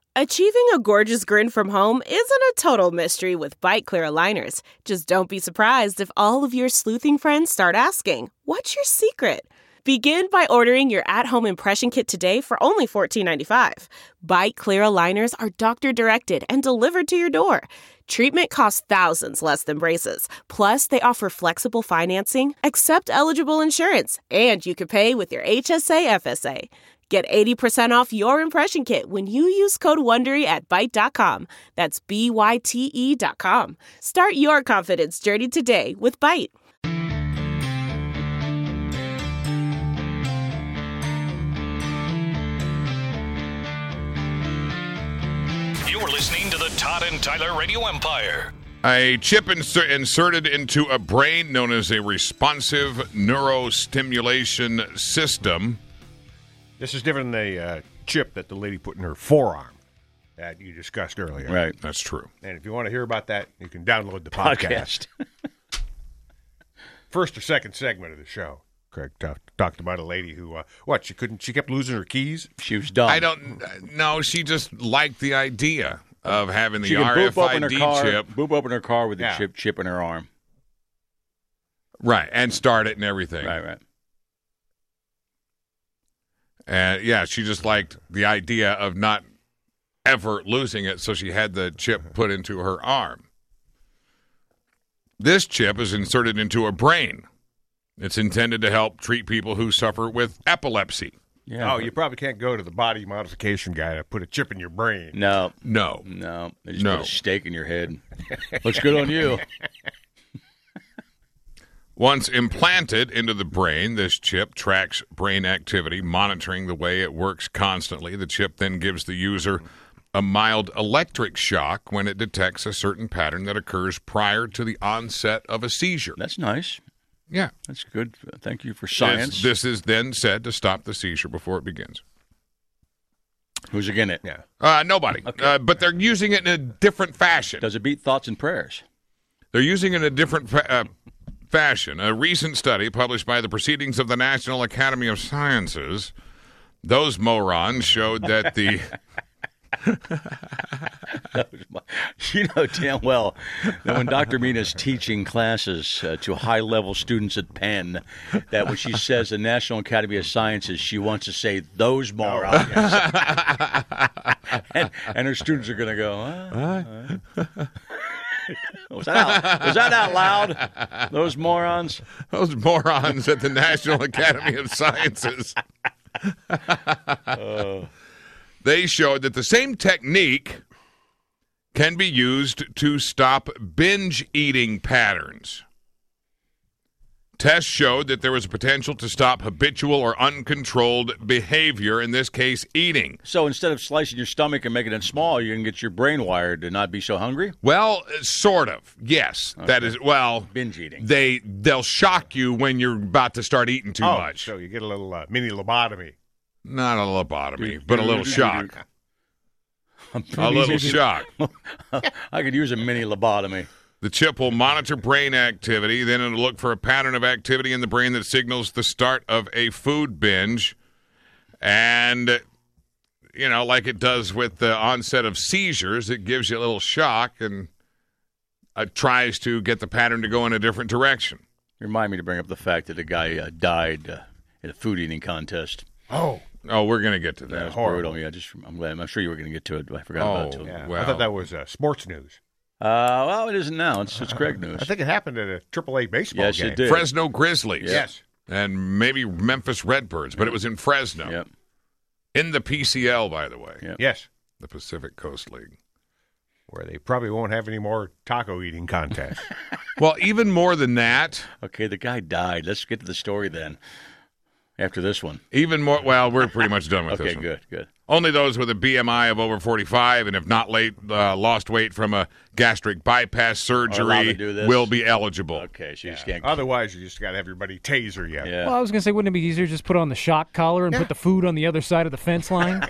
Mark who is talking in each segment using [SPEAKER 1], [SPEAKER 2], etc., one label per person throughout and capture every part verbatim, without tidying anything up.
[SPEAKER 1] Achieving a gorgeous grin from home isn't a total mystery with Byte Clear aligners. Just don't be surprised if all of your sleuthing friends start asking, "What's your secret?" Begin by ordering your at-home impression kit today for only fourteen ninety-five. Byte Clear aligners are doctor-directed and delivered to your door. Treatment costs thousands less than braces. Plus, they offer flexible financing, accept eligible insurance, and you can pay with your H S A F S A. Get eighty percent off your impression kit when you use code WONDERY at byte dot com. That's B Y T E dot com. Start your confidence journey today with Byte.
[SPEAKER 2] You're listening to the Todd and Tyler Radio Empire.
[SPEAKER 3] A chip insert, inserted into a brain known as a responsive neurostimulation system.
[SPEAKER 4] This is different than the uh, chip that the lady put in her forearm that you discussed earlier.
[SPEAKER 3] Right. That's true.
[SPEAKER 4] And if you want to hear about that, you can download the podcast.
[SPEAKER 5] Podcast.
[SPEAKER 4] First or second segment of the show. Craig talked, talked about a lady who, uh, what, she couldn't, she kept losing her keys?
[SPEAKER 5] She was dumb.
[SPEAKER 3] I don't know. She just liked the idea of having the
[SPEAKER 5] she can
[SPEAKER 3] R
[SPEAKER 5] boop
[SPEAKER 3] F I
[SPEAKER 5] open her
[SPEAKER 3] D
[SPEAKER 5] car,
[SPEAKER 3] chip.
[SPEAKER 5] Boop open her car with the
[SPEAKER 4] Yeah.
[SPEAKER 5] chip chip in her arm.
[SPEAKER 3] Right. And start it and everything.
[SPEAKER 5] Right, right.
[SPEAKER 3] And yeah, she just liked the idea of not ever losing it, so she had the chip put into her arm. This chip is inserted into a brain. It's intended to help treat people who suffer with epilepsy.
[SPEAKER 5] Yeah.
[SPEAKER 4] Oh, you probably can't go to the body modification guy to put a chip in your brain.
[SPEAKER 5] No.
[SPEAKER 3] No.
[SPEAKER 5] No. They just
[SPEAKER 3] No.
[SPEAKER 5] put a stake in your head. Looks good on you.
[SPEAKER 3] Once implanted into the brain, this chip tracks brain activity, monitoring the way it works constantly. The chip then gives the user a mild electric shock when it detects a certain pattern that occurs prior to the onset of a seizure.
[SPEAKER 5] That's nice.
[SPEAKER 3] Yeah.
[SPEAKER 5] That's good. Thank you for science.
[SPEAKER 3] This, this is then said to stop the seizure before it begins.
[SPEAKER 5] Who's again it?
[SPEAKER 4] Yeah.
[SPEAKER 3] Uh, nobody.
[SPEAKER 5] Okay.
[SPEAKER 3] Uh, but they're using it in a different fashion.
[SPEAKER 5] Does it beat thoughts and prayers?
[SPEAKER 3] They're using it in a different fa- uh, fashion. A recent study published by the Proceedings of the National Academy of Sciences, those morons showed that the...
[SPEAKER 5] You know damn well that when Doctor Mina's teaching classes uh, to high-level students at Penn, that when she says the National Academy of Sciences, she wants to say those morons. and, and her students are going to go, uh, uh. was, that out, was that out loud? Those morons?
[SPEAKER 3] Those morons at the National Academy of Sciences.
[SPEAKER 5] uh.
[SPEAKER 3] They showed that the same technique can be used to stop binge eating patterns. Tests showed that there was a potential to stop habitual or uncontrolled behavior, in this case, eating.
[SPEAKER 5] So instead of slicing your stomach and making it small, you can get your brain wired to not be so hungry?
[SPEAKER 3] Well, sort of, yes. Okay. That is, well...
[SPEAKER 5] Binge eating.
[SPEAKER 3] They, they'll shock you when you're about to start eating too
[SPEAKER 4] oh,
[SPEAKER 3] much.
[SPEAKER 4] So you get a little uh, mini lobotomy.
[SPEAKER 3] Not a lobotomy, but a little shock.
[SPEAKER 5] A
[SPEAKER 3] little shock.
[SPEAKER 5] I could use a mini lobotomy.
[SPEAKER 3] The chip will monitor brain activity. Then it'll look for a pattern of activity in the brain that signals the start of a food binge. And, you know, like it does with the onset of seizures, it gives you a little shock and uh, tries to get the pattern to go in a different direction.
[SPEAKER 5] Remind me to bring up the fact that a guy uh, died uh, in a food eating contest.
[SPEAKER 4] Oh.
[SPEAKER 3] Oh, we're going to get to that.
[SPEAKER 5] That's brutal. Yeah, just I'm glad. I'm sure you were going to get to it. I forgot
[SPEAKER 3] oh,
[SPEAKER 5] about it.
[SPEAKER 4] Yeah.
[SPEAKER 3] Well.
[SPEAKER 4] I thought that was uh, sports news.
[SPEAKER 5] Uh, well, it isn't now. It's, it's Craig news.
[SPEAKER 4] I think it happened at a triple A baseball
[SPEAKER 5] yes,
[SPEAKER 4] game.
[SPEAKER 5] Yes, it did.
[SPEAKER 3] Fresno Grizzlies.
[SPEAKER 4] Yes.
[SPEAKER 3] And maybe Memphis Redbirds, but it was in Fresno.
[SPEAKER 5] Yep.
[SPEAKER 3] In the P C L, by the way.
[SPEAKER 5] Yep.
[SPEAKER 4] Yes.
[SPEAKER 3] The Pacific Coast League.
[SPEAKER 4] Where they probably won't have any more taco eating contests.
[SPEAKER 3] Well, even more than that.
[SPEAKER 5] Okay, the guy died. Let's get to the story then. After this one.
[SPEAKER 3] Even more, well, we're pretty much done with
[SPEAKER 5] okay,
[SPEAKER 3] this one.
[SPEAKER 5] Okay, good, good.
[SPEAKER 3] Only those with a B M I of over forty-five and have not late, uh, lost weight from a gastric bypass surgery will be eligible.
[SPEAKER 5] Okay, so you
[SPEAKER 4] yeah.
[SPEAKER 5] just can't.
[SPEAKER 4] Otherwise, you just got to have everybody taser you.
[SPEAKER 5] Yeah.
[SPEAKER 6] Well, I was going to say, wouldn't it be easier to just put on the shock collar and
[SPEAKER 4] yeah.
[SPEAKER 6] put the food on the other side of the fence line?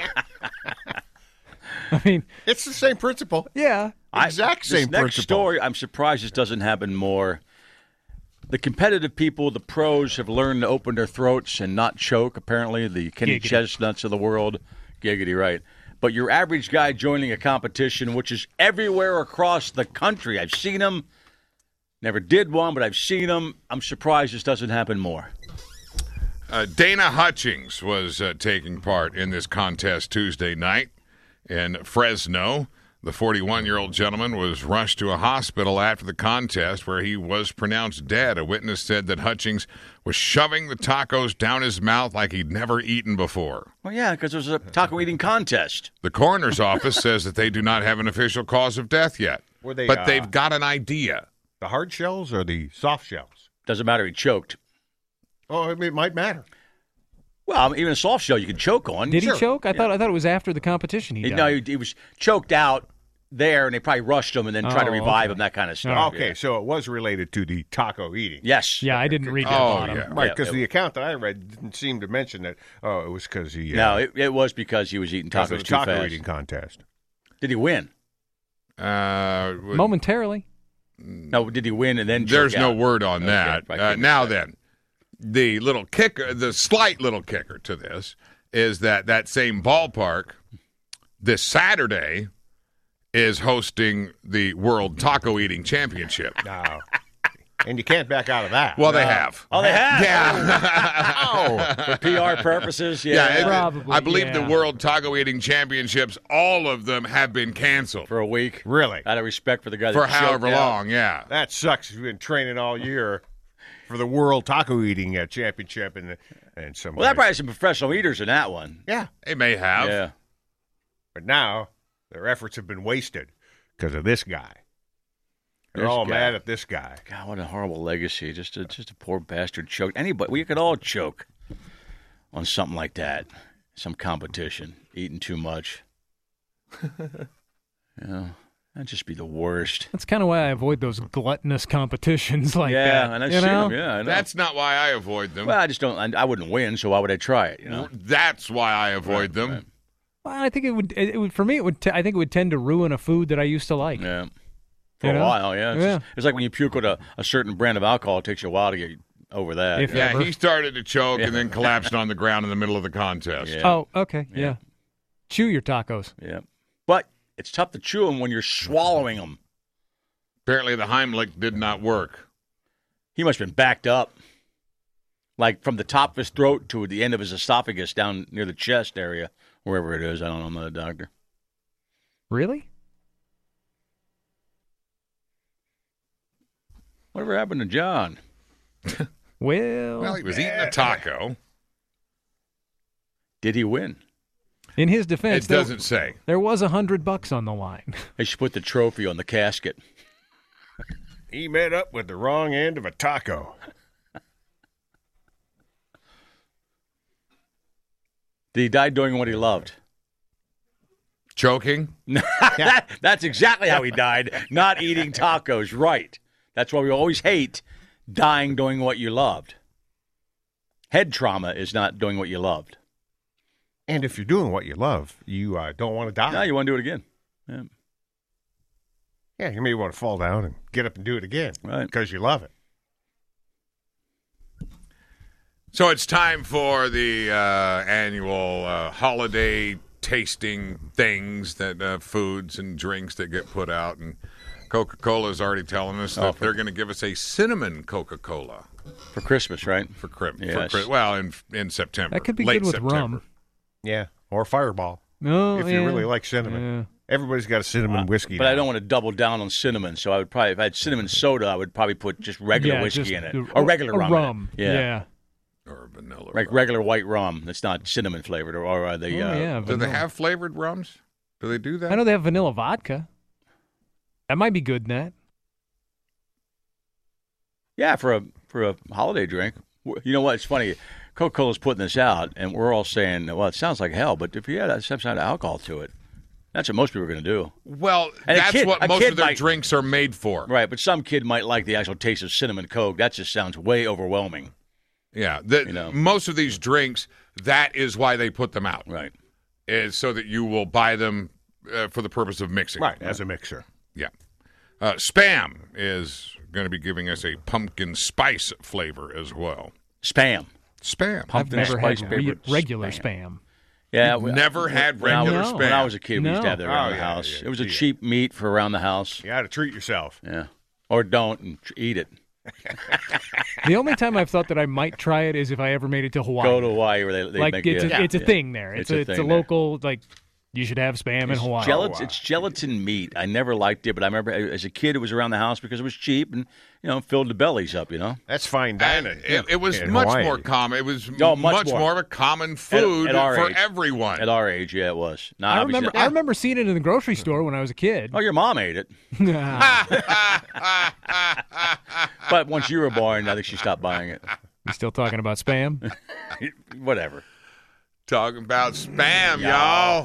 [SPEAKER 6] I mean,
[SPEAKER 4] it's the same principle.
[SPEAKER 6] Yeah.
[SPEAKER 4] Exact
[SPEAKER 5] I,
[SPEAKER 4] same
[SPEAKER 5] this next
[SPEAKER 4] principle.
[SPEAKER 5] story, I'm surprised this doesn't happen more. The competitive people, the pros, have learned to open their throats and not choke, apparently. The Kenny
[SPEAKER 6] Giggity.
[SPEAKER 5] Chestnuts of the world. Giggity, right. But your average guy joining a competition, which is everywhere across the country, I've seen them. Never did one, but I've seen them. I'm surprised this doesn't happen more.
[SPEAKER 3] Uh, Dana Hutchings was uh, taking part in this contest Tuesday night in Fresno. The forty-one-year-old gentleman was rushed to a hospital after the contest where he was pronounced dead. A witness said that Hutchings was shoving the tacos down his mouth like he'd never eaten before.
[SPEAKER 5] Well, yeah, because there's a taco eating contest.
[SPEAKER 3] The coroner's office says that they do not have an official cause of death yet,
[SPEAKER 4] Were they,
[SPEAKER 3] but
[SPEAKER 4] uh,
[SPEAKER 3] they've got an idea.
[SPEAKER 4] The hard shells or the soft shells?
[SPEAKER 5] Doesn't matter, he choked.
[SPEAKER 4] Oh, it might matter.
[SPEAKER 5] Well, I mean, even a soft shell you could choke on.
[SPEAKER 6] Did
[SPEAKER 5] Sure.
[SPEAKER 6] he choke? I thought I thought it was after the competition he
[SPEAKER 5] He-
[SPEAKER 6] died.
[SPEAKER 5] no, he, he was choked out there, and they probably rushed him and then tried to
[SPEAKER 6] Oh,
[SPEAKER 5] revive
[SPEAKER 6] okay.
[SPEAKER 5] him, that kind of stuff.
[SPEAKER 4] Okay,
[SPEAKER 5] Yeah.
[SPEAKER 4] so it was related to the taco eating.
[SPEAKER 5] Yes.
[SPEAKER 6] Yeah, I didn't read that
[SPEAKER 3] Oh,
[SPEAKER 6] bottom.
[SPEAKER 3] yeah.
[SPEAKER 4] Right,
[SPEAKER 5] Yeah,
[SPEAKER 4] because
[SPEAKER 5] it-
[SPEAKER 4] the account that I read didn't seem to mention that, oh, it was because he... Uh,
[SPEAKER 5] No, it, it was because he was eating
[SPEAKER 4] because
[SPEAKER 5] tacos
[SPEAKER 4] of the
[SPEAKER 5] too
[SPEAKER 4] taco
[SPEAKER 5] fast.
[SPEAKER 4] eating contest.
[SPEAKER 5] Did he win?
[SPEAKER 3] Uh,
[SPEAKER 6] Momentarily.
[SPEAKER 5] No, did he win and then choke
[SPEAKER 3] There's no
[SPEAKER 5] out?
[SPEAKER 3] word on
[SPEAKER 5] Okay,
[SPEAKER 3] that.
[SPEAKER 5] I
[SPEAKER 3] Uh,
[SPEAKER 5] couldn't
[SPEAKER 3] now
[SPEAKER 5] say.
[SPEAKER 3] then, the little kicker, the slight little kicker to this is that that same ballpark this Saturday is hosting the World Taco Eating Championship.
[SPEAKER 4] No. And you can't back out of that.
[SPEAKER 3] Well, they have.
[SPEAKER 5] Oh, they have?
[SPEAKER 3] Yeah.
[SPEAKER 5] For P R purposes? Yeah.
[SPEAKER 3] Yeah, it-
[SPEAKER 6] Probably,
[SPEAKER 3] I believe the
[SPEAKER 6] yeah.
[SPEAKER 3] World Taco Eating Championships, all of them have been canceled
[SPEAKER 5] For a week.
[SPEAKER 4] Really?
[SPEAKER 5] Out of respect for the guy
[SPEAKER 3] for
[SPEAKER 5] that choked
[SPEAKER 3] however
[SPEAKER 5] out.
[SPEAKER 3] long. Yeah.
[SPEAKER 4] That sucks. You've been training all year for the World Taco Eating uh, Championship, and and some.
[SPEAKER 5] Well, that probably has some professional eaters in that one.
[SPEAKER 4] yeah.
[SPEAKER 3] They may have.
[SPEAKER 5] Yeah.
[SPEAKER 4] But now their efforts have been wasted because of this guy. They're
[SPEAKER 5] This
[SPEAKER 4] all
[SPEAKER 5] guy.
[SPEAKER 4] mad at this guy.
[SPEAKER 5] God, what a horrible legacy. Just a, just a poor bastard choked. Anybody, we could all choke on something like that. Some competition, eating too much. Yeah, that'd just be the worst.
[SPEAKER 6] That's kind of why I avoid those gluttonous competitions like
[SPEAKER 5] yeah,
[SPEAKER 6] that.
[SPEAKER 5] and I've
[SPEAKER 6] you
[SPEAKER 5] seen
[SPEAKER 6] know?
[SPEAKER 5] them. Yeah, I know.
[SPEAKER 3] That's not why I avoid them.
[SPEAKER 5] well, I just don't. I, I wouldn't win, so why would I try it? You know.
[SPEAKER 3] That's why I avoid them.
[SPEAKER 5] right.
[SPEAKER 6] Well, I think it would. It would for me. It would. T- I think it would tend to ruin a food that I used to like.
[SPEAKER 5] Yeah. For
[SPEAKER 6] You
[SPEAKER 5] a
[SPEAKER 6] know?
[SPEAKER 5] while, yeah. It's,
[SPEAKER 6] Yeah.
[SPEAKER 5] Just, it's like when you puke with a, a certain brand of alcohol. It takes you a while to get over that.
[SPEAKER 6] If-
[SPEAKER 3] Yeah,
[SPEAKER 6] Ever.
[SPEAKER 3] he started to choke and then collapsed on the ground in the middle of the contest.
[SPEAKER 5] Yeah.
[SPEAKER 6] Oh, okay, yeah.
[SPEAKER 5] Yeah.
[SPEAKER 6] Chew your tacos.
[SPEAKER 5] Yeah. But it's tough to chew them when you're swallowing them.
[SPEAKER 3] Apparently, the Heimlich did not work.
[SPEAKER 5] He must have been backed up. Like from the top of his throat to the end of his esophagus down near the chest area, wherever it is. I don't know. I'm not a doctor.
[SPEAKER 6] Really?
[SPEAKER 5] Whatever happened to John?
[SPEAKER 6] Well,
[SPEAKER 3] Well, he was eating a taco.
[SPEAKER 5] Did he win?
[SPEAKER 6] in his defense,
[SPEAKER 3] It
[SPEAKER 6] there,
[SPEAKER 3] doesn't say.
[SPEAKER 6] there was a hundred bucks on the line.
[SPEAKER 5] They should put the trophy on the casket.
[SPEAKER 4] He met up with the wrong end of a taco.
[SPEAKER 5] Did he die doing what he loved?
[SPEAKER 3] Choking?
[SPEAKER 5] that, that's exactly how he died. Not eating tacos. Right. That's why we always hate dying doing what you loved. Head trauma is not doing what you loved.
[SPEAKER 4] And if you're doing what you love, you uh, don't want to die.
[SPEAKER 5] Now you want to do it again. Yeah.
[SPEAKER 4] Yeah, you may want to fall down and get up and do it again.
[SPEAKER 5] Right.
[SPEAKER 4] Because you love it.
[SPEAKER 3] So it's time for the uh, annual uh, holiday tasting things that uh, foods and drinks that get put out. And Coca-Cola is already telling us that
[SPEAKER 5] Oh, for-
[SPEAKER 3] they're going to give us a cinnamon Coca-Cola
[SPEAKER 5] For Christmas, right?
[SPEAKER 3] for, cri- for
[SPEAKER 5] Yes.
[SPEAKER 3] Chri- well, in in September.
[SPEAKER 6] That could be
[SPEAKER 3] late
[SPEAKER 6] good with
[SPEAKER 3] September.
[SPEAKER 6] rum.
[SPEAKER 4] Yeah. Or Fireball.
[SPEAKER 6] No,
[SPEAKER 4] if you
[SPEAKER 6] yeah.
[SPEAKER 4] really like cinnamon.
[SPEAKER 6] Yeah.
[SPEAKER 4] Everybody's got a cinnamon whiskey
[SPEAKER 5] But
[SPEAKER 4] now.
[SPEAKER 5] I don't want to double down on cinnamon, so I would probably, if I had cinnamon soda, I would probably put just regular
[SPEAKER 6] Yeah,
[SPEAKER 5] whiskey
[SPEAKER 6] just
[SPEAKER 5] in it.
[SPEAKER 6] the-
[SPEAKER 5] Or regular
[SPEAKER 6] a
[SPEAKER 5] rum. in it.
[SPEAKER 6] rum.
[SPEAKER 5] Yeah.
[SPEAKER 6] yeah.
[SPEAKER 3] Or vanilla
[SPEAKER 5] Like
[SPEAKER 3] rum.
[SPEAKER 5] regular white rum that's not cinnamon flavored, or, or uh, the.
[SPEAKER 6] Oh,
[SPEAKER 5] uh,
[SPEAKER 6] yeah.
[SPEAKER 3] Do they
[SPEAKER 6] vanilla.
[SPEAKER 3] have flavored rums? Do they do that?
[SPEAKER 6] I know they have vanilla vodka. That might be good in that.
[SPEAKER 5] Yeah, for a for a holiday drink. You know what? It's funny. Coca-Cola's putting this out, and we're all saying, well, it sounds like hell, but if you add some kind of alcohol to it, that's what most people are going to do.
[SPEAKER 3] Well,
[SPEAKER 5] And a
[SPEAKER 3] that's
[SPEAKER 5] kid-
[SPEAKER 3] what
[SPEAKER 5] a
[SPEAKER 3] most
[SPEAKER 5] kid
[SPEAKER 3] of their
[SPEAKER 5] might-
[SPEAKER 3] drinks are made for.
[SPEAKER 5] Right, but some kid might like the actual taste of cinnamon Coke. That just sounds way overwhelming.
[SPEAKER 3] Yeah, the,
[SPEAKER 5] You know.
[SPEAKER 3] most of these drinks, that is why they put them out.
[SPEAKER 5] Right.
[SPEAKER 3] Is so that you will buy them uh, for the purpose of mixing.
[SPEAKER 4] Right, as a mixer.
[SPEAKER 3] Yeah. Uh, Spam is going to be giving us a pumpkin spice flavor as well.
[SPEAKER 5] Spam.
[SPEAKER 3] Spam.
[SPEAKER 6] I've
[SPEAKER 5] Pumpkin
[SPEAKER 6] never
[SPEAKER 5] spice
[SPEAKER 6] had re-
[SPEAKER 5] flavored
[SPEAKER 6] regular
[SPEAKER 5] Spam.
[SPEAKER 6] spam.
[SPEAKER 5] Yeah,
[SPEAKER 3] You've
[SPEAKER 5] we-
[SPEAKER 3] never had
[SPEAKER 5] when I was-
[SPEAKER 3] regular
[SPEAKER 6] No.
[SPEAKER 3] Spam.
[SPEAKER 5] When I was a kid, we used to
[SPEAKER 6] No.
[SPEAKER 5] have that around
[SPEAKER 4] Oh,
[SPEAKER 5] the
[SPEAKER 4] yeah,
[SPEAKER 5] house.
[SPEAKER 4] yeah,
[SPEAKER 5] it was a
[SPEAKER 4] yeah.
[SPEAKER 5] cheap meat for around the house.
[SPEAKER 4] You got to treat yourself.
[SPEAKER 5] Yeah. Or don't and tr- eat it.
[SPEAKER 6] The only time I've thought that I might try it is if I ever made it to Hawaii.
[SPEAKER 5] Go to Hawaii where they, they
[SPEAKER 6] like
[SPEAKER 5] make
[SPEAKER 6] it's
[SPEAKER 5] yeah.
[SPEAKER 6] a, it's a
[SPEAKER 5] Yeah.
[SPEAKER 6] thing there. It's,
[SPEAKER 5] It's a
[SPEAKER 6] a, it's a
[SPEAKER 5] thing there.
[SPEAKER 6] local like you should have Spam in
[SPEAKER 5] It's
[SPEAKER 6] Hawaii.
[SPEAKER 5] gelat-
[SPEAKER 4] wow.
[SPEAKER 5] It's gelatin meat. I never liked it, but I remember as a kid it was around the house because it was cheap and you know filled the bellies up. You know.
[SPEAKER 4] That's fine
[SPEAKER 3] And
[SPEAKER 4] dining.
[SPEAKER 3] it, it was
[SPEAKER 4] in
[SPEAKER 3] much
[SPEAKER 4] Hawaii.
[SPEAKER 3] more common. It was
[SPEAKER 5] Oh,
[SPEAKER 3] m-
[SPEAKER 5] much
[SPEAKER 3] much,
[SPEAKER 5] more.
[SPEAKER 3] more. of a common food
[SPEAKER 5] at our
[SPEAKER 3] for
[SPEAKER 5] age.
[SPEAKER 3] everyone.
[SPEAKER 5] At our age, yeah, it was. Now,
[SPEAKER 6] I
[SPEAKER 5] obviously-
[SPEAKER 6] remember I remember seeing it in the grocery store when I was a kid.
[SPEAKER 5] Oh, your mom ate it. But once you were born, I think she stopped buying it.
[SPEAKER 6] You still talking about Spam?
[SPEAKER 5] Whatever.
[SPEAKER 3] Talking about Spam, y'all.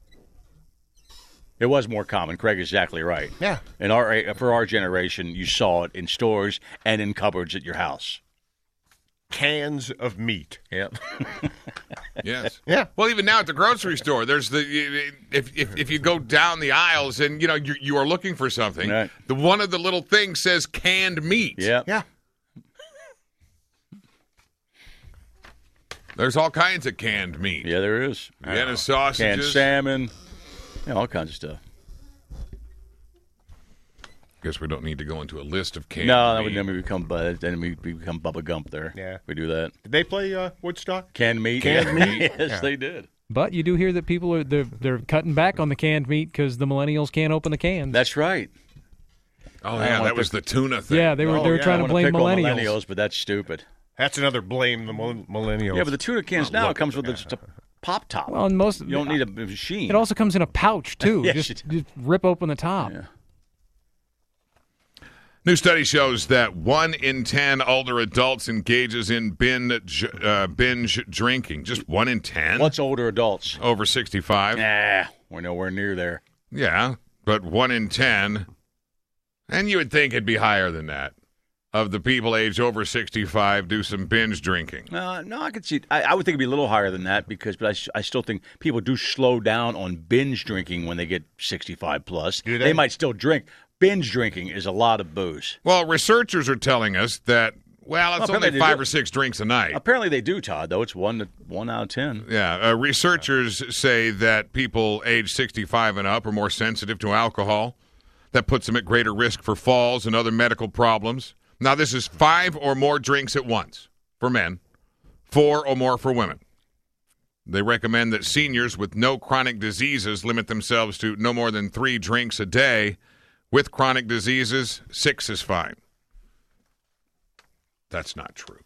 [SPEAKER 5] It was more common. Craig is exactly right.
[SPEAKER 4] Yeah.
[SPEAKER 5] In our for our generation, you saw it in stores and in cupboards at your house.
[SPEAKER 4] Cans of meat.
[SPEAKER 5] Yep.
[SPEAKER 3] Yes.
[SPEAKER 4] Yeah.
[SPEAKER 3] Well, even now at the grocery store, there's the if if, if you go down the aisles and you know you you are looking for something,
[SPEAKER 5] Right.
[SPEAKER 3] the one of the little things says canned meat.
[SPEAKER 5] Yep.
[SPEAKER 4] Yeah.
[SPEAKER 3] There's all kinds of canned meat.
[SPEAKER 5] Yeah, there is.
[SPEAKER 3] Vienna
[SPEAKER 5] Canned
[SPEAKER 3] sausages.
[SPEAKER 5] salmon. Yeah, all kinds of stuff.
[SPEAKER 3] Guess we don't need to go into a list of canned
[SPEAKER 5] No, that
[SPEAKER 3] meat.
[SPEAKER 5] would then we become Bu- then we become Bubba Gump there.
[SPEAKER 4] Yeah.
[SPEAKER 5] We do that.
[SPEAKER 4] Did they play uh, Woodstock?
[SPEAKER 5] Canned meat.
[SPEAKER 4] Canned
[SPEAKER 5] Yeah.
[SPEAKER 4] meat?
[SPEAKER 5] yes,
[SPEAKER 4] Yeah.
[SPEAKER 5] they did.
[SPEAKER 6] But you do hear that people are they're, they're cutting back on the canned meat because the millennials can't open the cans.
[SPEAKER 5] That's right.
[SPEAKER 3] Oh
[SPEAKER 5] I
[SPEAKER 3] yeah,
[SPEAKER 5] don't
[SPEAKER 3] that
[SPEAKER 5] want
[SPEAKER 3] was
[SPEAKER 5] to-
[SPEAKER 3] the tuna thing.
[SPEAKER 6] yeah, they were
[SPEAKER 4] Oh,
[SPEAKER 6] they were
[SPEAKER 4] yeah,
[SPEAKER 6] trying
[SPEAKER 5] I
[SPEAKER 6] to
[SPEAKER 5] wanna
[SPEAKER 6] blame
[SPEAKER 5] pick on
[SPEAKER 6] millennials.
[SPEAKER 5] millennials, but that's stupid.
[SPEAKER 4] That's another blame the mil- millennials.
[SPEAKER 5] Yeah, but the tuna cans now
[SPEAKER 4] look,
[SPEAKER 5] comes with just a pop top.
[SPEAKER 6] Well, and most
[SPEAKER 5] you don't need a machine.
[SPEAKER 6] It also comes in a pouch too.
[SPEAKER 5] Yes,
[SPEAKER 6] just,
[SPEAKER 5] it does.
[SPEAKER 6] just rip open the top.
[SPEAKER 5] Yeah.
[SPEAKER 3] New study shows that one in ten older adults engages in binge, uh, binge drinking. Just one in ten?
[SPEAKER 5] What's older adults?
[SPEAKER 3] Over sixty-five?
[SPEAKER 5] Nah, we're nowhere near there.
[SPEAKER 3] Yeah, but one in ten. And you would think it'd be higher than that. Of the people aged over sixty-five do some binge drinking.
[SPEAKER 5] Uh, no, I could see. I, I would think it'd be a little higher than that because, but I, s- I still think people do slow down on binge drinking when they get sixty-five plus.
[SPEAKER 4] Do they?
[SPEAKER 5] might still drink. Binge drinking is a lot of booze.
[SPEAKER 3] Well, researchers are telling us that, well, it's
[SPEAKER 5] Well, apparently
[SPEAKER 3] only
[SPEAKER 5] they
[SPEAKER 3] five
[SPEAKER 5] do.
[SPEAKER 3] or six drinks a night.
[SPEAKER 5] Apparently they do, Todd. Though it's one to one out of ten.
[SPEAKER 3] Yeah, uh, researchers say that people age sixty-five and up are more sensitive to alcohol. That puts them at greater risk for falls and other medical problems. Now, this is five or more drinks at once for men, four or more for women. They recommend that seniors with no chronic diseases limit themselves to no more than three drinks a day. With chronic diseases, six is fine. That's not true.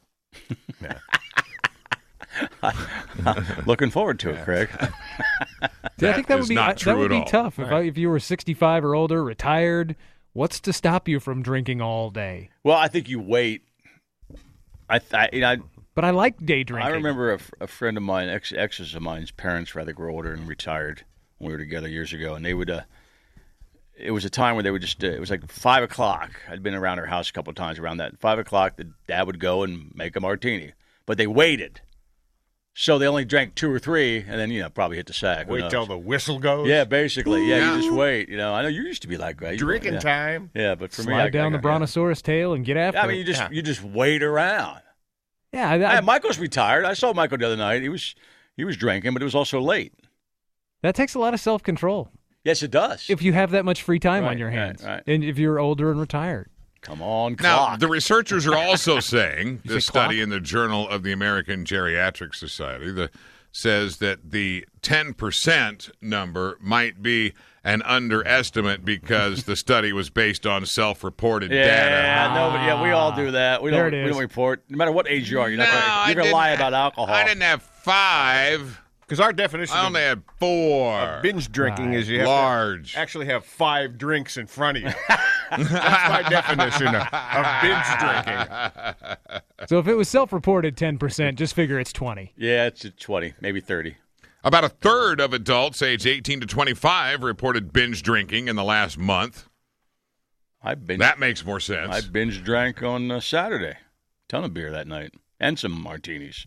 [SPEAKER 5] Looking forward to it, Craig.
[SPEAKER 6] See, I
[SPEAKER 3] That
[SPEAKER 6] think that
[SPEAKER 3] is
[SPEAKER 6] would be
[SPEAKER 3] not
[SPEAKER 6] I-
[SPEAKER 3] true
[SPEAKER 6] that would
[SPEAKER 3] at
[SPEAKER 6] be
[SPEAKER 3] all.
[SPEAKER 6] tough if I, if you were sixty-five or older, retired. What's to stop you from drinking all day?
[SPEAKER 5] Well, I think you wait. I, I, you know, I
[SPEAKER 6] But I like day drinking.
[SPEAKER 5] I remember a, f- a friend of mine, ex exes of mine's parents, rather, were older and retired when we were together years ago, and they would. Uh, it was a time where they would just. Uh, it was like five o'clock. I'd been around her house a couple of times around that. Five o'clock, the dad would go and make a martini, but they waited, so they only drank two or three, and then you know probably hit the sack. Who
[SPEAKER 4] Wait
[SPEAKER 5] knows?
[SPEAKER 4] till the whistle goes.
[SPEAKER 5] Yeah, basically, yeah,
[SPEAKER 3] Yeah.
[SPEAKER 5] You just wait. You know, I know you used to be like that. You-
[SPEAKER 4] Drinking
[SPEAKER 5] yeah.
[SPEAKER 4] time.
[SPEAKER 5] Yeah, but for
[SPEAKER 6] slide
[SPEAKER 5] me, I,
[SPEAKER 6] down
[SPEAKER 5] I,
[SPEAKER 6] the
[SPEAKER 5] I,
[SPEAKER 6] brontosaurus tail and get after
[SPEAKER 5] I mean, you
[SPEAKER 6] it.
[SPEAKER 5] just
[SPEAKER 4] Yeah.
[SPEAKER 5] you just wait around.
[SPEAKER 6] Yeah, I, I-
[SPEAKER 5] Yeah, Michael's retired. I saw Michael the other night. He was he was drinking, but it was also late.
[SPEAKER 6] that takes a lot of self-control
[SPEAKER 5] Yes, it does.
[SPEAKER 6] if you have that much free time
[SPEAKER 5] Right,
[SPEAKER 6] on your
[SPEAKER 5] right,
[SPEAKER 6] hands,
[SPEAKER 5] right.
[SPEAKER 6] and if you're older and retired.
[SPEAKER 5] Come on,
[SPEAKER 3] Now,
[SPEAKER 5] clock.
[SPEAKER 3] the researchers are also saying,
[SPEAKER 6] You
[SPEAKER 3] this
[SPEAKER 6] say clock?
[SPEAKER 3] study in the Journal of the American Geriatric Society the, says that the ten percent number might be an underestimate because the study was based on self-reported
[SPEAKER 5] yeah,
[SPEAKER 3] data.
[SPEAKER 5] no, but yeah, we all do that. We
[SPEAKER 6] There
[SPEAKER 5] don't.
[SPEAKER 6] it
[SPEAKER 5] We
[SPEAKER 6] is.
[SPEAKER 5] don't report. No matter what age you are, you're not
[SPEAKER 3] No,
[SPEAKER 5] gonna,
[SPEAKER 3] I
[SPEAKER 5] you're gonna
[SPEAKER 3] didn't
[SPEAKER 5] lie
[SPEAKER 3] have-
[SPEAKER 5] about alcohol.
[SPEAKER 3] I didn't have five.
[SPEAKER 4] Because our definition
[SPEAKER 3] I only
[SPEAKER 4] of,
[SPEAKER 3] had four.
[SPEAKER 4] of binge drinking
[SPEAKER 6] Right.
[SPEAKER 4] is you have
[SPEAKER 3] Large.
[SPEAKER 4] to actually have five drinks in front of you. That's my definition of, of binge drinking.
[SPEAKER 6] So if it was self-reported ten percent, just figure it's twenty.
[SPEAKER 5] Yeah, it's at twenty, maybe thirty.
[SPEAKER 3] About a third of adults aged eighteen to twenty-five reported binge drinking in the last month.
[SPEAKER 5] I binge.
[SPEAKER 3] That makes more sense.
[SPEAKER 5] I binge drank on uh, Saturday. Ton of beer that night and some martinis.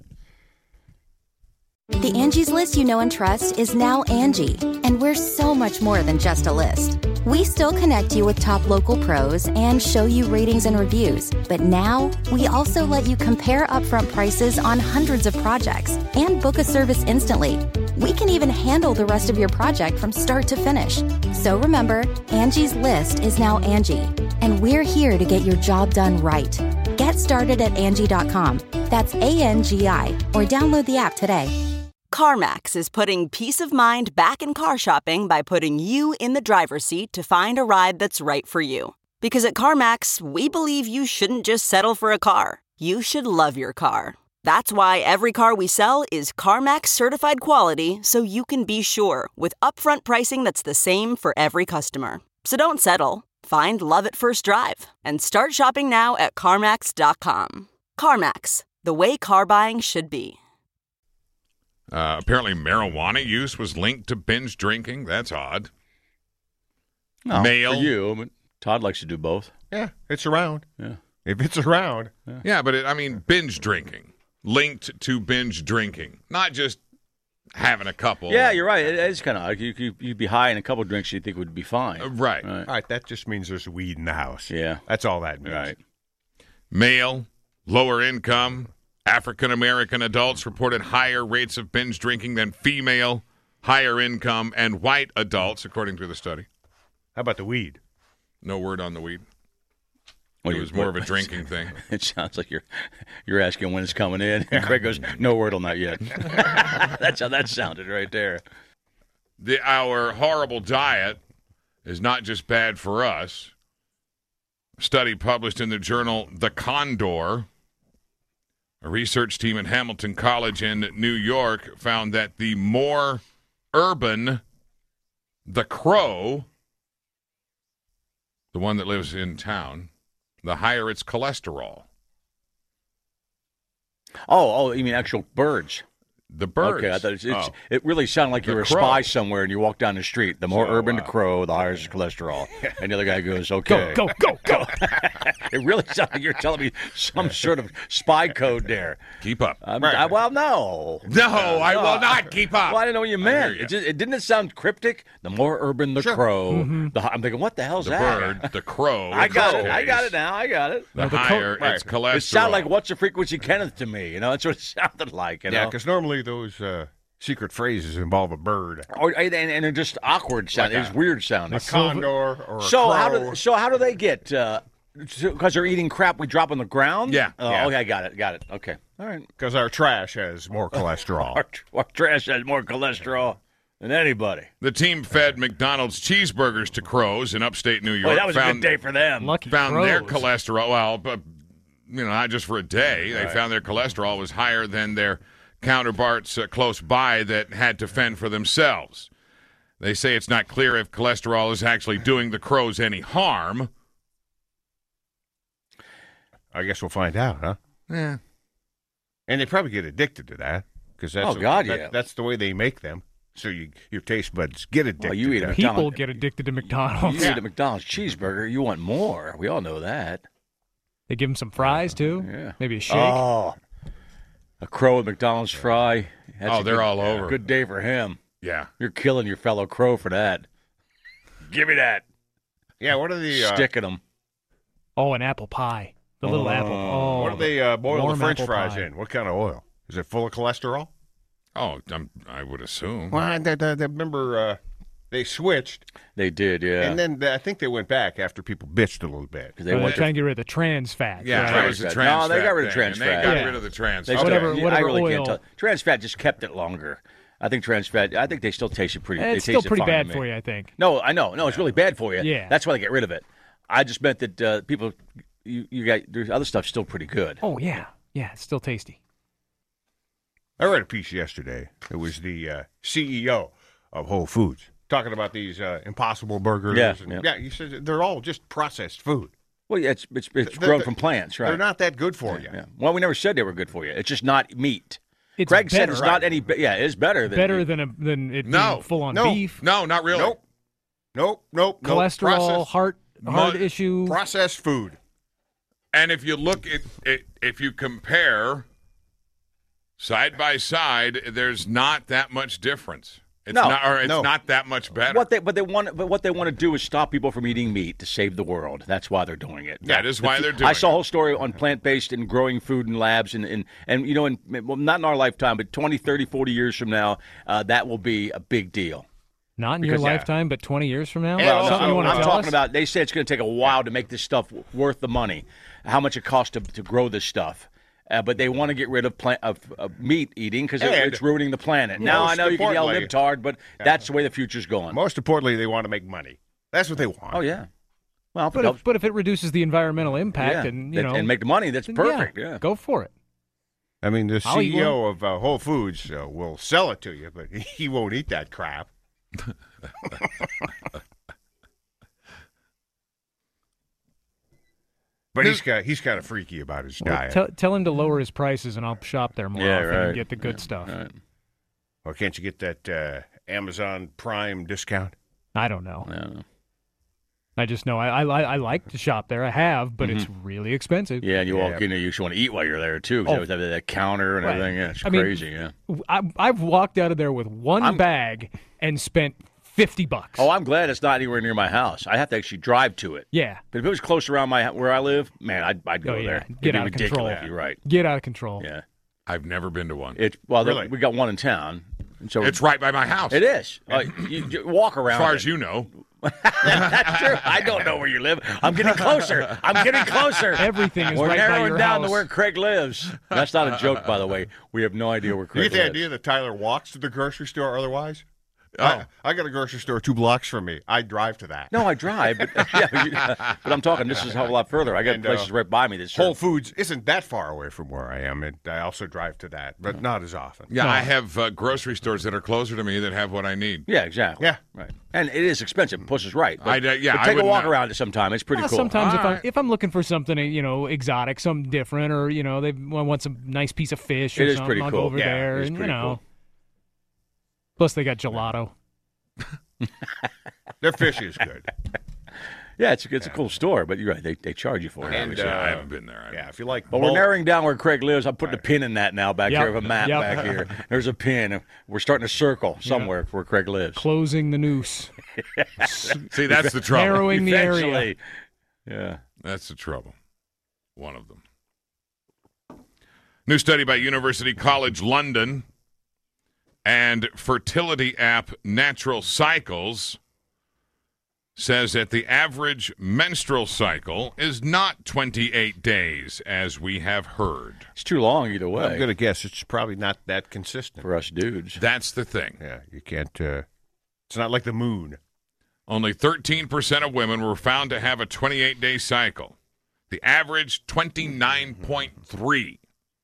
[SPEAKER 7] The Angie's List you know and trust is now Angie, and we're so much more than just a list. We still connect you with top local pros and show you ratings and reviews, but now we also let you compare upfront prices on hundreds of projects and book a service instantly. We can even handle the rest of your project from start to finish. So remember, Angie's List is now Angie, and we're here to get your job done right. Get started at Angie dot com. That's A N G I, or download the app today.
[SPEAKER 8] CarMax is putting peace of mind back in car shopping by putting you in the driver's seat to find a ride that's right for you. Because at CarMax, we believe you shouldn't just settle for a car. You should love your car. That's why every car we sell is CarMax certified quality, so you can be sure with upfront pricing that's the same for every customer. So don't settle. Find love at first drive and start shopping now at CarMax dot com. CarMax, the way car buying should be.
[SPEAKER 3] Uh, apparently, marijuana use was linked to binge drinking. That's odd.
[SPEAKER 5] No,
[SPEAKER 3] Male.
[SPEAKER 5] for you, but Todd likes to do both.
[SPEAKER 4] Yeah, it's around.
[SPEAKER 5] Yeah.
[SPEAKER 4] If it's around.
[SPEAKER 5] Yeah,
[SPEAKER 3] yeah but it, I mean, binge drinking. Linked to binge drinking, not just having a couple.
[SPEAKER 5] Yeah, you're right. It, it's kind of odd. You, you, you'd be high in a couple of drinks you think would be fine.
[SPEAKER 3] Uh, right.
[SPEAKER 5] right.
[SPEAKER 4] All right, that just means there's weed in the house.
[SPEAKER 5] Yeah.
[SPEAKER 4] That's all that means.
[SPEAKER 5] Right.
[SPEAKER 3] Male, lower income, African American adults reported higher rates of binge drinking than female, higher income, and white adults, according to the study.
[SPEAKER 4] How about the weed?
[SPEAKER 3] No word on the weed.
[SPEAKER 5] Well,
[SPEAKER 3] it was more of a drinking thing.
[SPEAKER 5] It sounds like you're you're asking when it's coming in. And Craig goes, no word on that yet. That's how that sounded right there.
[SPEAKER 3] The, our horrible diet is not just bad for us. A study published in the journal The Condor, a research team at Hamilton College in New York found that the more urban the crow, the one that lives in town, the higher its cholesterol.
[SPEAKER 5] Oh, oh, you mean actual birds?
[SPEAKER 3] The birds.
[SPEAKER 5] Okay, I thought it's, it's,
[SPEAKER 3] Oh.
[SPEAKER 5] it really sounded like
[SPEAKER 3] The
[SPEAKER 5] you were a
[SPEAKER 3] crow.
[SPEAKER 5] spy somewhere and you walk down the street. The more
[SPEAKER 3] So,
[SPEAKER 5] urban
[SPEAKER 3] uh,
[SPEAKER 5] the crow, the higher his cholesterol. And the other guy goes, okay.
[SPEAKER 6] Go, go, go.
[SPEAKER 5] It really sounds like you're telling me some sort of spy code there.
[SPEAKER 3] Keep up.
[SPEAKER 5] Um, I, well, no.
[SPEAKER 3] No, I will not keep up.
[SPEAKER 5] Well, I didn't know what you
[SPEAKER 3] hear
[SPEAKER 5] meant.
[SPEAKER 3] you.
[SPEAKER 5] It, just, it didn't it sound cryptic? The more urban the crow.
[SPEAKER 6] Mm-hmm.
[SPEAKER 5] The, hi- I'm thinking, what the hell's
[SPEAKER 3] The
[SPEAKER 5] that?
[SPEAKER 3] bird, the crow.
[SPEAKER 5] I
[SPEAKER 3] in
[SPEAKER 5] got
[SPEAKER 3] this
[SPEAKER 5] it. I
[SPEAKER 3] case,
[SPEAKER 5] got it now. I got it.
[SPEAKER 3] The
[SPEAKER 6] the co-
[SPEAKER 3] higher
[SPEAKER 4] right.
[SPEAKER 3] its cholesterol.
[SPEAKER 5] It sounded like what's the frequency Kenneth to me. You know, that's what it sounded like. You
[SPEAKER 4] Yeah,
[SPEAKER 5] know?
[SPEAKER 4] because normally those uh, secret phrases involve a bird.
[SPEAKER 5] Or, and, and they're just awkward sound.
[SPEAKER 4] Like
[SPEAKER 5] It's
[SPEAKER 4] a-
[SPEAKER 5] weird sounding.
[SPEAKER 4] A condor or a
[SPEAKER 5] So
[SPEAKER 4] crow.
[SPEAKER 5] how do so how do they get? Because they're eating crap we drop on the ground.
[SPEAKER 3] Yeah.
[SPEAKER 5] Oh,
[SPEAKER 4] Yeah.
[SPEAKER 5] okay, I got it. Got it. Okay. All right.
[SPEAKER 4] Because our trash has more cholesterol.
[SPEAKER 5] Our, our trash has more cholesterol than anybody.
[SPEAKER 3] The team fed McDonald's cheeseburgers to crows in upstate New York.
[SPEAKER 5] Boy, that was
[SPEAKER 3] found,
[SPEAKER 5] a good day for them.
[SPEAKER 6] Lucky
[SPEAKER 3] Found
[SPEAKER 6] crows.
[SPEAKER 3] their cholesterol, well, but, you know, not just for a day. They found their cholesterol was higher than their counterparts uh, close by that had to fend for themselves. They say it's not clear if cholesterol is actually doing the crows any harm.
[SPEAKER 4] I guess we'll find out, huh?
[SPEAKER 3] Yeah.
[SPEAKER 4] And they probably get addicted to that. Because that's,
[SPEAKER 5] Oh, God,
[SPEAKER 4] that-
[SPEAKER 5] yeah.
[SPEAKER 4] that's the way they make them. So you, your taste buds get addicted
[SPEAKER 5] you eat
[SPEAKER 4] to
[SPEAKER 5] a
[SPEAKER 4] that.
[SPEAKER 6] People
[SPEAKER 5] McDonald's-
[SPEAKER 6] get addicted to
[SPEAKER 5] You
[SPEAKER 6] McDonald's.
[SPEAKER 5] eat a McDonald's cheeseburger, you want more. We all know that.
[SPEAKER 6] They give them some fries, too.
[SPEAKER 5] Yeah.
[SPEAKER 6] Maybe a shake.
[SPEAKER 5] Oh, a crow at McDonald's fry. That's
[SPEAKER 3] Oh,
[SPEAKER 5] a
[SPEAKER 3] they're
[SPEAKER 5] good-
[SPEAKER 3] all over.
[SPEAKER 5] Good day for him.
[SPEAKER 3] Yeah.
[SPEAKER 5] You're killing your fellow crow for that. Give me that.
[SPEAKER 4] Yeah, what are the uh,
[SPEAKER 5] Sticking them.
[SPEAKER 6] Oh, an apple pie. The little apple. Oh,
[SPEAKER 4] what do they uh, boil the
[SPEAKER 6] warm
[SPEAKER 4] French
[SPEAKER 6] apple
[SPEAKER 4] fries
[SPEAKER 6] pie.
[SPEAKER 4] in? What kind of oil? Is it full of cholesterol?
[SPEAKER 3] Oh, I'm, I would assume.
[SPEAKER 4] Well, I, I, I remember uh, they switched,
[SPEAKER 5] They did, yeah.
[SPEAKER 4] and then I think they went back after people bitched a little bit.
[SPEAKER 5] 'Cause
[SPEAKER 6] They
[SPEAKER 5] they
[SPEAKER 6] were
[SPEAKER 5] want
[SPEAKER 6] trying to get rid of the trans fat.
[SPEAKER 3] Yeah,
[SPEAKER 6] right?
[SPEAKER 3] that was the
[SPEAKER 5] Trans fat.
[SPEAKER 3] trans
[SPEAKER 5] No, they
[SPEAKER 3] fat
[SPEAKER 5] got rid of
[SPEAKER 3] thing,
[SPEAKER 5] trans
[SPEAKER 3] and They
[SPEAKER 5] fat.
[SPEAKER 3] got
[SPEAKER 6] Yeah.
[SPEAKER 3] rid of the trans
[SPEAKER 5] They
[SPEAKER 3] fat.
[SPEAKER 6] Whatever-
[SPEAKER 5] still,
[SPEAKER 6] whatever
[SPEAKER 5] I really can't
[SPEAKER 6] oil-
[SPEAKER 5] tell. Trans fat just kept it longer. I think trans fat. I think they still taste it pretty.
[SPEAKER 6] Eh,
[SPEAKER 5] they
[SPEAKER 6] It's still
[SPEAKER 5] taste it
[SPEAKER 6] pretty
[SPEAKER 5] fine to
[SPEAKER 6] bad
[SPEAKER 5] me.
[SPEAKER 6] for you, I think.
[SPEAKER 5] No, I know. No, it's really bad for you.
[SPEAKER 6] Yeah.
[SPEAKER 5] That's why they get rid of it. I just meant that uh, people, you, you got there's other stuff still pretty good.
[SPEAKER 6] Oh, yeah. Yeah, it's still tasty.
[SPEAKER 4] I read a piece yesterday. It was the uh, C E O of Whole Foods talking about these uh, Impossible Burgers.
[SPEAKER 5] Yeah,
[SPEAKER 4] and,
[SPEAKER 5] yeah.
[SPEAKER 4] yeah, he says they're all just processed food.
[SPEAKER 5] Well, yeah, it's it's, it's
[SPEAKER 4] They're-
[SPEAKER 5] grown
[SPEAKER 4] they're-
[SPEAKER 5] from plants, right?
[SPEAKER 4] They're not that good for you.
[SPEAKER 5] Yeah. Well, we never said they were good for you. It's just not meat.
[SPEAKER 6] It's
[SPEAKER 5] Greg said
[SPEAKER 6] better.
[SPEAKER 5] it's not any. Be- yeah, it's better than
[SPEAKER 6] Better
[SPEAKER 5] meat.
[SPEAKER 6] than a, than it
[SPEAKER 3] No.
[SPEAKER 6] being full on
[SPEAKER 4] No.
[SPEAKER 6] beef.
[SPEAKER 3] No, not really.
[SPEAKER 4] Nope. Nope. Nope. nope.
[SPEAKER 6] Cholesterol,
[SPEAKER 4] Processed-
[SPEAKER 6] heart heart
[SPEAKER 3] Mu-
[SPEAKER 6] issue.
[SPEAKER 4] processed food.
[SPEAKER 3] And if you look at it, if you compare side by side, there's not that much difference. It's
[SPEAKER 5] No,
[SPEAKER 3] not, or it's
[SPEAKER 4] no.
[SPEAKER 3] not that much better.
[SPEAKER 5] What they but they want but what they want to do is stop people from eating meat to save the world. That's why they're doing it.
[SPEAKER 3] That is why
[SPEAKER 5] The-
[SPEAKER 3] they're doing
[SPEAKER 5] I saw a
[SPEAKER 3] it.
[SPEAKER 5] whole story on plant-based and growing food in labs and and, and you know in well, not in our lifetime, but twenty, thirty, forty years from now, uh, that will be a big deal.
[SPEAKER 6] Not in your
[SPEAKER 5] Because, yeah.
[SPEAKER 6] lifetime, but twenty years from now?
[SPEAKER 5] Well,
[SPEAKER 6] Something
[SPEAKER 5] no,
[SPEAKER 6] you want to
[SPEAKER 5] I'm
[SPEAKER 6] tell
[SPEAKER 5] talking
[SPEAKER 6] us?
[SPEAKER 5] about. They say it's going to take a while to make this stuff worth the money, how much it costs to, to grow this stuff. Uh, but they want to get rid of, plant, of, of meat eating because it,
[SPEAKER 4] And
[SPEAKER 5] it's ruining the planet. Now I
[SPEAKER 4] most
[SPEAKER 5] know you can yell
[SPEAKER 4] importantly-
[SPEAKER 5] libtard, but that's the way the future's going.
[SPEAKER 4] Most importantly, they want to make money. That's what they want.
[SPEAKER 5] Oh yeah. Well,
[SPEAKER 6] But if, but if it reduces the environmental impact
[SPEAKER 5] yeah.
[SPEAKER 6] and, you
[SPEAKER 5] and,
[SPEAKER 6] know,
[SPEAKER 5] and make the money, that's
[SPEAKER 6] then
[SPEAKER 5] perfect.
[SPEAKER 6] Yeah,
[SPEAKER 5] Yeah.
[SPEAKER 6] go for it.
[SPEAKER 4] I mean, the
[SPEAKER 6] I'll eat
[SPEAKER 4] C E O of uh, Whole Foods uh, will sell it to you, but he won't eat that crap. But he's kind he's kind of freaky about his
[SPEAKER 6] Well,
[SPEAKER 4] diet.
[SPEAKER 6] tell, tell him to lower his prices and I'll shop there more
[SPEAKER 5] Yeah,
[SPEAKER 6] often
[SPEAKER 5] right.
[SPEAKER 6] and get the good
[SPEAKER 5] Yeah,
[SPEAKER 6] stuff.
[SPEAKER 5] right.
[SPEAKER 4] Or can't you get that uh, Amazon Prime discount?
[SPEAKER 6] I don't know.
[SPEAKER 5] Yeah.
[SPEAKER 6] I just know I, I I like to shop there. I have, but it's really expensive.
[SPEAKER 5] Yeah, and you
[SPEAKER 4] Yeah.
[SPEAKER 5] walk in there, you just want to eat while you're there too. 'Cause
[SPEAKER 6] Oh.
[SPEAKER 5] they always have that counter and
[SPEAKER 6] Right.
[SPEAKER 5] everything. Yeah, it's
[SPEAKER 6] I mean,
[SPEAKER 5] crazy. yeah.
[SPEAKER 6] I, I've walked out of there with one
[SPEAKER 5] I'm-
[SPEAKER 6] bag and spent fifty bucks.
[SPEAKER 5] Oh, I'm glad it's not anywhere near my house. I have to actually drive to it.
[SPEAKER 6] yeah.
[SPEAKER 5] But if it was close around my where I live, man, I'd, I'd go
[SPEAKER 6] Oh, yeah.
[SPEAKER 5] there.
[SPEAKER 6] Get
[SPEAKER 5] It'd be
[SPEAKER 6] out of
[SPEAKER 5] ridiculous.
[SPEAKER 6] control.
[SPEAKER 5] You're right.
[SPEAKER 6] Get out of control.
[SPEAKER 5] Yeah.
[SPEAKER 3] I've never been to one.
[SPEAKER 5] It's well,
[SPEAKER 4] Really?
[SPEAKER 5] we got one in town, and so
[SPEAKER 3] It's right by my house.
[SPEAKER 5] It is. Uh, you, you walk around.
[SPEAKER 3] As far
[SPEAKER 5] it.
[SPEAKER 3] as you know.
[SPEAKER 5] That's true. I don't know where you live. I'm getting closer. I'm getting closer.
[SPEAKER 6] Everything is
[SPEAKER 5] We're
[SPEAKER 6] right by
[SPEAKER 5] narrowing
[SPEAKER 6] your
[SPEAKER 5] down
[SPEAKER 6] house.
[SPEAKER 5] to where Craig lives. That's not a joke, by the way. We have no idea where
[SPEAKER 4] You
[SPEAKER 5] Craig
[SPEAKER 4] get the
[SPEAKER 5] lives.
[SPEAKER 4] idea that Tyler walks to the grocery store or otherwise?
[SPEAKER 3] Oh.
[SPEAKER 4] I, I got a grocery store two blocks from me. I drive to that.
[SPEAKER 5] No, I drive, but, yeah, but, you- but I'm talking. This is a lot further. I got
[SPEAKER 4] And, uh,
[SPEAKER 5] places right by me. That's
[SPEAKER 4] Whole Foods isn't that far away from where I am, and I also drive to that, but not as often.
[SPEAKER 3] Yeah, I have uh, grocery stores that are closer to me that have what I need.
[SPEAKER 5] Yeah, exactly.
[SPEAKER 4] Yeah.
[SPEAKER 5] right. And it is expensive. Puss is right. But,
[SPEAKER 3] I- uh, yeah,
[SPEAKER 5] but
[SPEAKER 3] I
[SPEAKER 5] take a
[SPEAKER 3] wouldn't
[SPEAKER 5] walk
[SPEAKER 3] know.
[SPEAKER 5] around it sometime. It's pretty
[SPEAKER 6] Well,
[SPEAKER 5] cool.
[SPEAKER 6] Sometimes if
[SPEAKER 3] All
[SPEAKER 6] I'm
[SPEAKER 3] right.
[SPEAKER 6] if I'm looking for something you know exotic, something different, or you know they want some nice piece of fish or
[SPEAKER 5] It is
[SPEAKER 6] something,
[SPEAKER 5] pretty
[SPEAKER 6] I'll
[SPEAKER 5] cool.
[SPEAKER 6] go over
[SPEAKER 5] Yeah,
[SPEAKER 6] there
[SPEAKER 5] it is
[SPEAKER 6] and you
[SPEAKER 5] pretty
[SPEAKER 6] know.
[SPEAKER 5] cool.
[SPEAKER 6] Plus they got gelato.
[SPEAKER 4] Their fish is good.
[SPEAKER 5] Yeah, it's a, it's a cool store, but you're right. They they charge you for it.
[SPEAKER 4] And,
[SPEAKER 5] obviously.
[SPEAKER 3] Yeah, I
[SPEAKER 4] uh,
[SPEAKER 3] haven't been there. I-
[SPEAKER 4] Yeah, if you like
[SPEAKER 5] But we're
[SPEAKER 4] bulk-
[SPEAKER 5] narrowing down where Craig lives. I'm putting a pin in that now back
[SPEAKER 6] Yep.
[SPEAKER 5] here of a map
[SPEAKER 6] Yep.
[SPEAKER 5] back here. There's a pin. We're starting to circle somewhere where Craig lives.
[SPEAKER 6] Closing the noose.
[SPEAKER 3] See, that's the trouble.
[SPEAKER 6] Narrowing the area.
[SPEAKER 5] Eventually. Yeah.
[SPEAKER 3] That's the trouble. One of them. New study by University College London and fertility app Natural Cycles says that the average menstrual cycle is not twenty-eight days, as we have heard.
[SPEAKER 5] It's too long either way
[SPEAKER 4] I'm going to guess it's probably not that consistent.
[SPEAKER 5] for us dudes.
[SPEAKER 3] That's the thing.
[SPEAKER 4] Yeah, you can't. Uh, it's not like the moon.
[SPEAKER 3] Only thirteen percent of women were found to have a twenty-eight day cycle. The average, twenty-nine point three.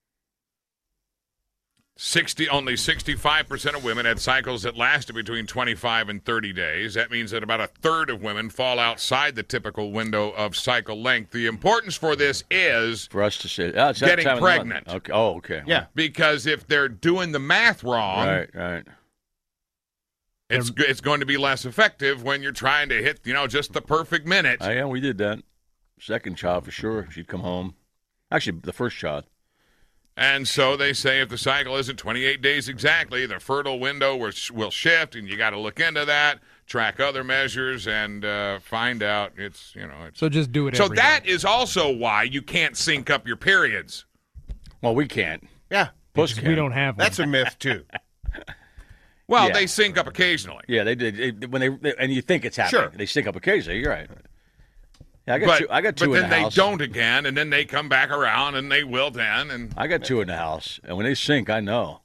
[SPEAKER 3] sixty, only sixty-five percent of women had cycles that lasted between twenty-five and thirty days. That means that about a third of women fall outside the typical window of cycle length. The importance for this is
[SPEAKER 5] For us to say, oh, it's that
[SPEAKER 3] Getting
[SPEAKER 5] time of the month.
[SPEAKER 3] pregnant.
[SPEAKER 5] Okay. Oh, okay.
[SPEAKER 4] Yeah.
[SPEAKER 3] because if they're doing the math wrong,
[SPEAKER 5] Right, right.
[SPEAKER 3] it's it's going to be less effective when you're trying to hit, you know, just the perfect minute.
[SPEAKER 5] Oh, yeah, we did that. Second child for sure. She'd come home. Actually, the first child.
[SPEAKER 3] And so they say if the cycle isn't twenty-eight days exactly, the fertile window will, will shift, and you got to look into that, track other measures, and uh, find out it's, you know. It's,
[SPEAKER 6] So just do it
[SPEAKER 3] so
[SPEAKER 6] every
[SPEAKER 3] that
[SPEAKER 6] day.
[SPEAKER 3] is also why you can't sync up your periods.
[SPEAKER 5] Well, we can't.
[SPEAKER 4] Yeah,
[SPEAKER 5] Puss
[SPEAKER 6] Because
[SPEAKER 5] can.
[SPEAKER 6] we don't have one.
[SPEAKER 4] that's a myth too.
[SPEAKER 3] Well,
[SPEAKER 5] Yeah.
[SPEAKER 3] they sync up occasionally.
[SPEAKER 5] Yeah, they did. It, when they, they and you think it's happening,
[SPEAKER 4] Sure.
[SPEAKER 5] they stink up occasionally. You're right. Yeah, I got
[SPEAKER 3] But,
[SPEAKER 5] two. I got two
[SPEAKER 3] but
[SPEAKER 5] in
[SPEAKER 3] then
[SPEAKER 5] the
[SPEAKER 3] they
[SPEAKER 5] house.
[SPEAKER 3] don't again, and then they come back around, and they wilt in, and
[SPEAKER 5] I got two in the house, and when they sink, I know.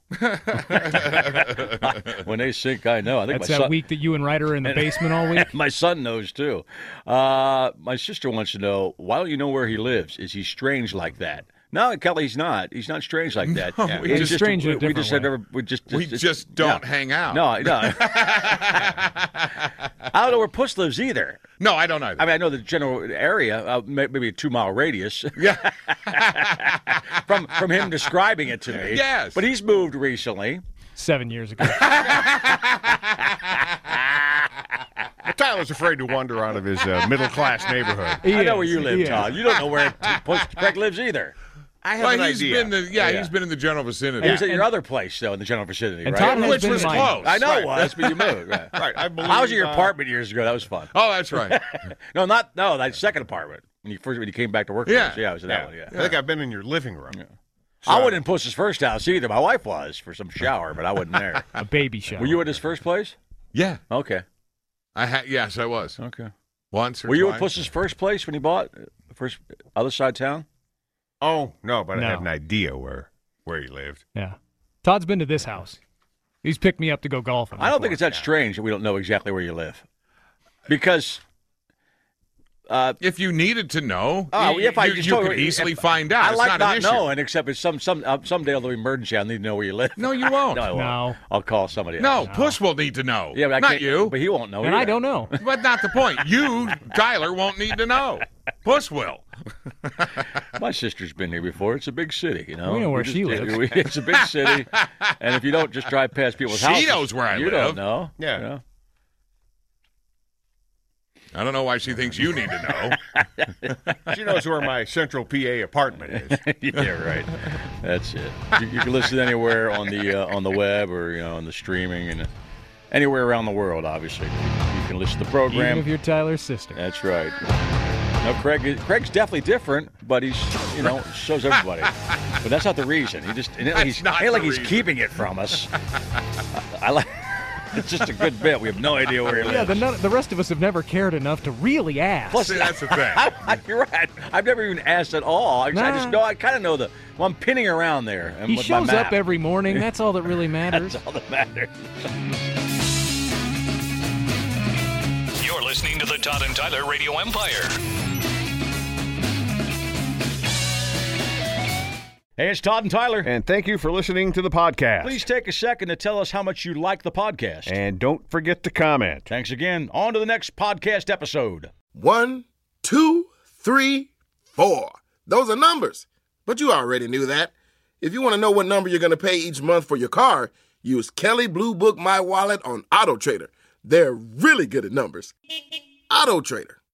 [SPEAKER 5] When they sink, I know. I think
[SPEAKER 6] That's
[SPEAKER 5] my
[SPEAKER 6] that
[SPEAKER 5] son,
[SPEAKER 6] week that you and Ryder are in the basement all week.
[SPEAKER 5] my son knows too. Uh, my sister wants to know, why don't you know where he lives? Is he strange like that? No, Kelly, he's not. He's not strange like that.
[SPEAKER 3] No,
[SPEAKER 5] Yeah,
[SPEAKER 3] we
[SPEAKER 5] he's
[SPEAKER 3] just-
[SPEAKER 6] strange in a
[SPEAKER 5] we, we
[SPEAKER 6] different
[SPEAKER 5] just have
[SPEAKER 6] way.
[SPEAKER 5] never. We just,
[SPEAKER 3] we just don't
[SPEAKER 5] yeah.
[SPEAKER 3] hang out.
[SPEAKER 5] No, no. I don't know where Puss lives either.
[SPEAKER 3] No, I don't either.
[SPEAKER 5] I mean, I know the general area, uh, may- maybe a two-mile radius.
[SPEAKER 3] yeah.
[SPEAKER 5] from from him describing it to me.
[SPEAKER 3] Yes.
[SPEAKER 5] But he's moved recently.
[SPEAKER 6] Seven years ago.
[SPEAKER 4] Tyler's afraid to wander out of his uh, middle class neighborhood.
[SPEAKER 6] He
[SPEAKER 5] I know
[SPEAKER 6] is.
[SPEAKER 5] where you live,
[SPEAKER 6] He is.
[SPEAKER 5] Todd. You don't know where Puss Craig lives either.
[SPEAKER 4] I have
[SPEAKER 3] Well,
[SPEAKER 4] an
[SPEAKER 3] he's
[SPEAKER 4] idea.
[SPEAKER 3] been the yeah,
[SPEAKER 5] Yeah.
[SPEAKER 3] he's been in the general vicinity.
[SPEAKER 5] He was at
[SPEAKER 6] And-
[SPEAKER 5] your other place, though, in the general vicinity,
[SPEAKER 6] And
[SPEAKER 5] right?
[SPEAKER 6] Todd has
[SPEAKER 3] Which
[SPEAKER 6] been
[SPEAKER 3] was
[SPEAKER 6] my,
[SPEAKER 3] close.
[SPEAKER 5] I know
[SPEAKER 3] Right.
[SPEAKER 5] it was, but you moved. Right.
[SPEAKER 4] Right, I believe.
[SPEAKER 5] I was at your
[SPEAKER 4] uh,
[SPEAKER 5] apartment years ago. That was fun.
[SPEAKER 3] Oh, that's right.
[SPEAKER 5] No, not no, that second apartment when you first when you came back to work.
[SPEAKER 3] Yeah.
[SPEAKER 5] for us. yeah, I was in that
[SPEAKER 4] Yeah.
[SPEAKER 5] one. Yeah,
[SPEAKER 4] I think I've been in your living room.
[SPEAKER 5] I wasn't in Puss's first house either. My wife was for some shower, but I wasn't there.
[SPEAKER 6] a baby shower.
[SPEAKER 5] Were you at his first place?
[SPEAKER 3] Yeah,
[SPEAKER 5] Okay,
[SPEAKER 3] I had. Yes, I was
[SPEAKER 5] okay.
[SPEAKER 3] once or
[SPEAKER 5] Were you
[SPEAKER 3] twice.
[SPEAKER 5] at Puss's first place when he bought uh, first other side town?
[SPEAKER 4] Oh, no, but I
[SPEAKER 6] No.
[SPEAKER 4] had an idea where where he lived.
[SPEAKER 6] Yeah. Todd's been to this house. He's picked me up to go golfing.
[SPEAKER 5] I don't think
[SPEAKER 6] before.
[SPEAKER 5] it's that strange that we don't know exactly where you live, because uh,
[SPEAKER 3] If you needed to know,
[SPEAKER 5] oh,
[SPEAKER 3] you,
[SPEAKER 5] if I
[SPEAKER 3] you,
[SPEAKER 5] just
[SPEAKER 3] you
[SPEAKER 5] told
[SPEAKER 3] could
[SPEAKER 5] you-
[SPEAKER 3] easily
[SPEAKER 5] if-
[SPEAKER 3] find out.
[SPEAKER 5] I
[SPEAKER 3] It's
[SPEAKER 5] like
[SPEAKER 3] not,
[SPEAKER 5] not,
[SPEAKER 3] an issue.
[SPEAKER 5] knowing, except it's some some uh, someday there'll be an emergency. I need to know where you live.
[SPEAKER 3] No, you won't.
[SPEAKER 5] no, I won't.
[SPEAKER 6] No.
[SPEAKER 5] I'll call somebody.
[SPEAKER 3] No,
[SPEAKER 5] else.
[SPEAKER 3] Puss will need to know.
[SPEAKER 5] Yeah, but I
[SPEAKER 3] not
[SPEAKER 5] can't-
[SPEAKER 3] you.
[SPEAKER 5] But he won't know.
[SPEAKER 6] And I
[SPEAKER 5] either.
[SPEAKER 6] don't know.
[SPEAKER 3] But not the point. You, Tyler, won't need to know. Puss will.
[SPEAKER 5] My sister's been here before. It's a big city, you know.
[SPEAKER 6] We know where
[SPEAKER 5] just-
[SPEAKER 6] she lives.
[SPEAKER 5] we- It's a big city, and if you don't just drive past people's
[SPEAKER 3] She
[SPEAKER 5] houses,
[SPEAKER 3] knows where I
[SPEAKER 5] you
[SPEAKER 3] live.
[SPEAKER 5] don't know.
[SPEAKER 4] Yeah.
[SPEAKER 5] You know?
[SPEAKER 3] I don't know why she thinks you need to know.
[SPEAKER 4] She knows where my central P A apartment is.
[SPEAKER 5] Yeah, right. That's it. You, you can listen anywhere on the uh, on the web or you know on the streaming and uh, anywhere around the world. Obviously, you can listen to the program.
[SPEAKER 6] Even if you're Tyler's sister.
[SPEAKER 5] That's right. No, Craig. is- Craig's definitely different, but he's you know shows everybody. But that's not the reason. He just it ain't like he's,
[SPEAKER 3] not
[SPEAKER 5] ain't like
[SPEAKER 3] the
[SPEAKER 5] he's
[SPEAKER 3] reason.
[SPEAKER 5] keeping it from us. I, I like. It's just a good bit. We have no idea where he lives.
[SPEAKER 6] Yeah, the, none, the rest of us have never cared enough to really ask.
[SPEAKER 5] Plus,
[SPEAKER 3] See, that's the thing.
[SPEAKER 5] I, I, you're right. I've never even asked at all. I, I
[SPEAKER 6] Nah.
[SPEAKER 5] just know. I kind of know the. Well, I'm pinning around there. And
[SPEAKER 6] he
[SPEAKER 5] with my
[SPEAKER 6] shows
[SPEAKER 5] map.
[SPEAKER 6] up every morning. That's all that really matters.
[SPEAKER 5] That's all that matters.
[SPEAKER 2] You're listening to the Todd and Tyler Radio Empire.
[SPEAKER 5] Hey, it's Todd and Tyler.
[SPEAKER 4] And thank you for listening to the podcast.
[SPEAKER 5] Please take a second to tell us how much you like the podcast.
[SPEAKER 4] And don't forget to comment.
[SPEAKER 5] Thanks again. On to the next podcast episode.
[SPEAKER 9] One, two, three, four. Those are numbers. But you already knew that. If you want to know what number you're going to pay each month for your car, use Kelly Blue Book My Wallet on Auto Trader. They're really good at numbers. Auto Trader.